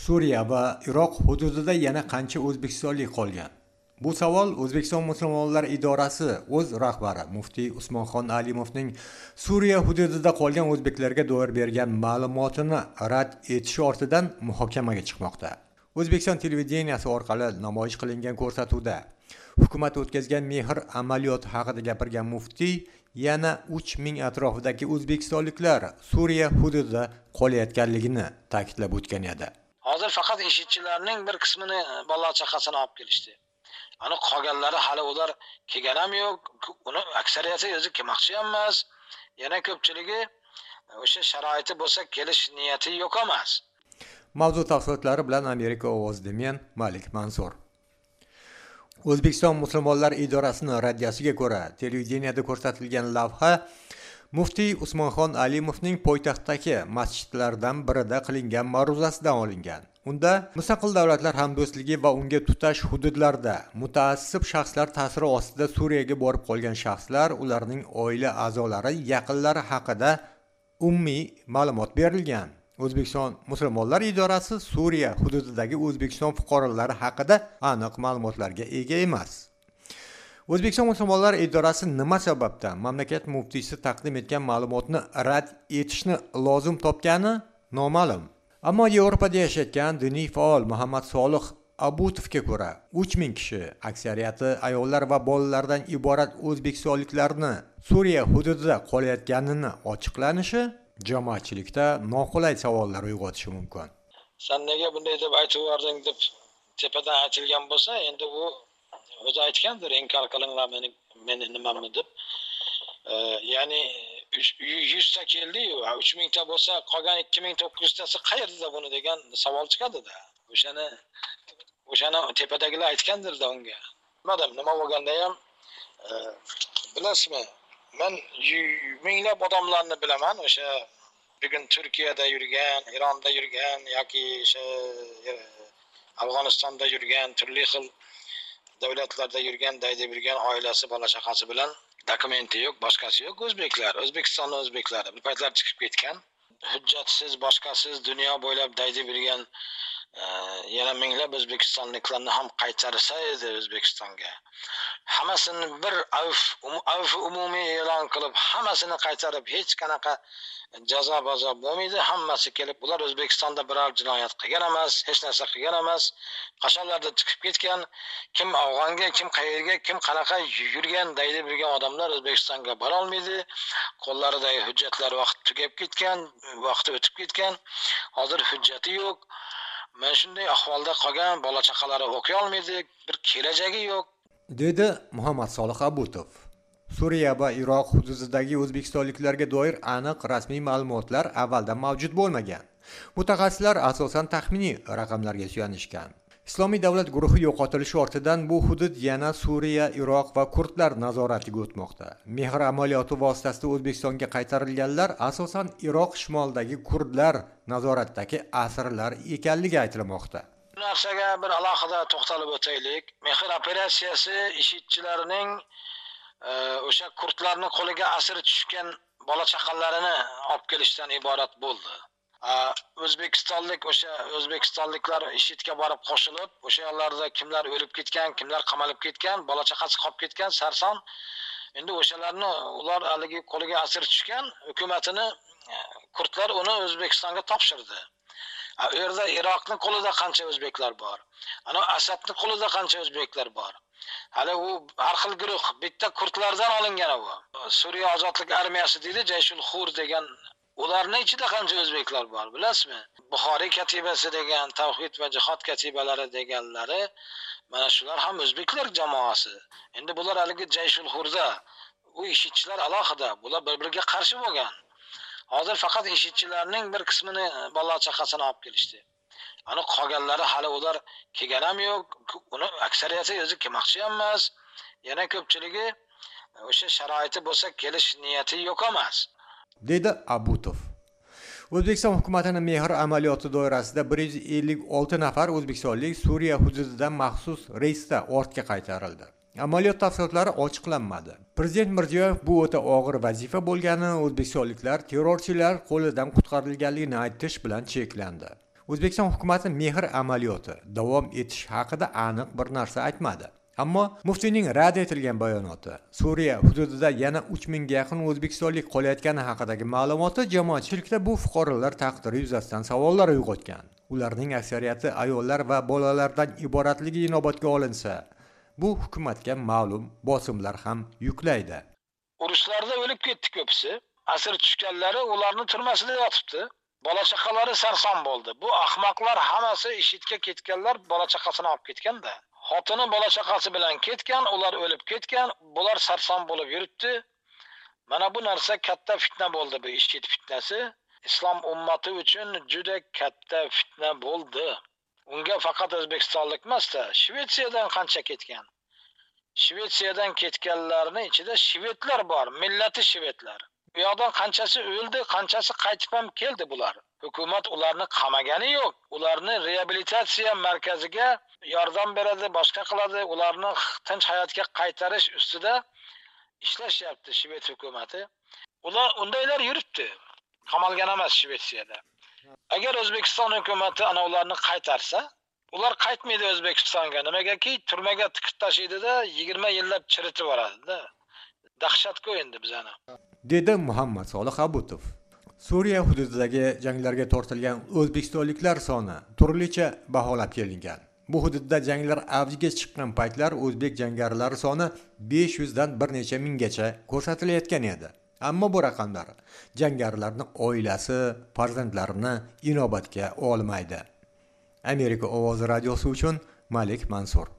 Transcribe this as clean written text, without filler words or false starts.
Suriya va Iroq hududida yana qancha o'zbekistonlik qolgan? Bu savol O'zbekiston musulmonlar idorasi o'z rahbari muftiy Usmonxon Alimovning Suriya hududida qolgan o'zbeklarga doir bergan ma'lumotini rad etishi ortidan muhokamaga chiqmoqda. O'zbekiston televideniyasi orqali namoyish qilingan ko'rsatuvda hukumat o'tkazgan mehr amaliyoti haqida gapirgan muftiy yana 3000 atrofidagi o'zbekistonliklar Suriya hududida qolayotganligini ta'kidlab o'tgan edi. Hozir faqat ishchilarning bir qismini bola chaqasini olib kelishdi. Ana qolganlari hali ular kelgan ham yo'q. Uni aksariyati o'zi kelmoqchi ham emas. Yana ko'pchiligi o'sha sharoiti bo'lsa kelish niyati yo'q emas. Mavzu tafsilotlari bilan Amerika ovozida men Malik Mansur. O'zbekiston musulmonlar idorasining raddiyasiga ko'ra, televideniyada ko'rsatilgan lavha muftiy Usmonxon Alimovning poytaxtdagi masjidlardan birida qilingan ma'ruzasidan olingan. Unda mustaqil davlatlar hamdo'stligi va unga tutash hududlarda mutaassib shaxslar ta'siri ostida Suriyaga borib qolgan shaxslar, ularning oila a'zolari, yaqinlari haqida umumiy ma'lumot berilgan. O'zbekiston musulmonlar idorasi Suriya hududidagi O'zbekiston fuqarolari haqida aniq ma'lumotlarga ega emas. O'zbekiston musulmonlar idorasi nima sababdan mamlakat muftiysi taqdim etgan ma'lumotni rad etishni lozim topgani noma'lum. Ammo Yevropada yashayotgan diniy faol Muhammad Solih Abutovga ko'ra 3000 kishi, aksariyati ayollar va bolalardan iborat o'zbekistonliklarni Suriya hududida qolayotganini ochiqlanishi jamoatchilikda noqulay savollar uyg'otishi mumkin. Sen nega bunday deb aytib yubording deb tepadan aytilgan bo'lsa, endi bu o'zi aytgandir, inkor qilinglar meni nimamni deb. Ya'ni 100 ta keldi-yu, 3000 ta bo'lsa, qolgan 2900 tasi qayerda buni degan savol chiqadi-da. O'shani tepadagilar aytgandir-da unga. Madam nima bo'lganda ham bilasizmi? Men minglab odamlarni bilaman, o'sha bugun Turkiyada yurgan, Ironda yurgan yoki o'sha Afg'onistonda yurgan, turli xil davlatlarda yurgan, daydi yurgan oilasi, bola chaqasi bilan dokumenti yo'q, boshqasi yo'q o'zbeklar, O'zbekistonning o'zbeklari. Bu paytlar chiqib ketgan. Hujjatsiz, boshqasiz dunyo bo'ylab daydi yurgan yana minglab o'zbekistonliklarni ham qaytarsa edi O'zbekistonga. Hammasini bir avf umumiy e'lon qilib, hammasini qaytarib, hech qanaqa jazo bo'lmaydi. Hammasi kelib, ular O'zbekistonda biror jinoyat qilgan emas, hech narsa qilgan emas. Qashqadaryoda chiqib ketgan, kim Afg'onga, kim qayerga, kim qanaqa yurgan, daydi yurgan odamlar O'zbekistonga bora olmaydi. Qo'llaridagi hujjatlar vaqt tugab ketgan, vaqti o'tib ketgan. Hozir hujjati yo'q. Men shunday ahvolda qolgan, bola chaqalari o'qiy olmaydi, bir kelajagi yo'q, dedi Muhammad Solih Abutov. Suriya va Iroq hududidagi o'zbekistonliklarga doir aniq rasmiy ma'lumotlar avvaldan mavjud bo'lmagan. Mutaxassislar asosan taxminiy raqamlarga suyanishgan. Islomiy davlat guruhi yo'qotilishi ortidan bu hudud yana Suriya, Iroq va kurdlar nazoratiga o'tmoqda. Mehr amaliyoti vositasida O'zbekistonga qaytarilganlar asosan Iroq shimolidagi kurdlar nazoratdagi asirlar ekanligi aytilmoqda. Bu narsaga bir alohida to'xtalib o'taylik. Mehr operatsiyasi ishchilarning o'sha kurdlarning qo'liga asir tushgan bola chaqalarini olib kelishdan iborat bo'ldi. O'zbekistonliklar IShIDga borib qo'shilib, o'sha yerlarda kimlar o'lib ketgan, kimlar qamalib ketgan, bola chaqasi qolib ketgan sarson. Endi o'shalarni ular haligi qo'liga asir tushgan hukumatini kurdlar uni O'zbekistonga topshirdi. U yerda Iroqning qo'lida qancha o'zbeklar bor? Ana Asadning qo'lida qancha o'zbeklar bor? Hali u har xil guruh, bitta kurdlardan olingan u. Suriya ozodlik armiyasi deydi, Jayshul Xur degan. Ularning ichida qancha o'zbeklar bor, bilasizmi? Buxoriy katibasi degan, Tavhid va jihod katibalari deganlari, mana shular ham o'zbeklar jamoasi. Endi bular haligi Jayshul Xurda, u ishchilar alohida, bular bir-biriga qarshi bo'lgan. Hozir faqat ishchilarning bir qismini bola chaqasini olib kelishdi. Ana qolganlari hali ular kelgan ham yo'q. Uni aksariyati o'zi kelmoqchi ham emas. Yana ko'pchiligi o'sha sharoiti bo'lsa kelish niyati yo'q emas, dedi Abutov. O'zbekiston hukumatining mehr amaliyoti doirasida 156 nafar o'zbekistonlik Suriya hududidan maxsus reysda ortga qaytarildi. Amaliyot tafsilotlari ochiqlanmadi. Prezident Mirziyoyev bu o'ta og'ir vazifa bo'lganini, o'zbekistonliklar terrorchilar qo'lidan qutqarilganligini aytish bilan cheklandi. O'zbekiston hukumati mehr amaliyoti davom etish haqida aniq bir narsa aytmadi. Ammo muftiyning rad etilgan bayonoti, Suriya hududida yana 3000 ga yaqin o'zbekistonlik qolayotgani haqidagi ma'lumoti jamoatchilikda bu fuqarolar taqdiri yuzasidan savollar uyg'otgan. Ularning aksariyati ayollar va bolalardan iboratligi inobatga olinsa, bu hukumatga ma'lum bosimlar ham yuklaydi. Urushlarda o'lib ketdi ko'pisi. Asir tushganlari ularni turmasida yotibdi. Bola chaqalari sarson bo'ldi. Bu ahmoqlar hammasi IShIDga ketganlar, bola chaqasini olib ketganda. Xotini bola chaqasi bilan ketgan, ular o'lib ketgan, bular sarson bo'lib yuribdi. Mana bu narsa katta fitna bo'ldi, bu IShID fitnasi. Islom ummati uchun juda katta fitna bo'ldi. Unga faqat o'zbekistonlik emas-da, Shvetsiyadan qancha ketgan. Shvetsiyadan ketganlarning ichida shvedlar bor, millati shvedlar. Bu yoqdan qanchasi o'ldi, qanchasi qaytib ham keldi bular. Hukumat ularni qamagani yo'q. Ularni reabilitatsiya markaziga yordam beradi, boshqa qiladi, ularni tinch hayotga qaytarish ustida ishlashyapti Shved hukumati. Ular undaylar yuribdi. Qamalgan emas Shvetsiyada. Agar O'zbekiston hukumati ana ularni qaytarsa, ular qaytmaydi O'zbekistonga. Nimagaki turmaga tiqib tashaydida 20 yillab chiritib boradi-da. Dahshatga endi bizani. Dedi Muhammad Solih Abutov. Suriya hududidagi janglarga tortilgan o'zbekistonliklar soni turlicha baholab kelingan. Bu hududda janglar avjiga chiqqan paytlar o'zbek jangarilar soni 500 dan bir necha minggacha ko'rsatilayotgan edi. Ammo bu raqamlar jangarilarning oilasi, farzandlarini inobatga olmaydi. Amerika ovozi radiosi uchun Malik Mansur.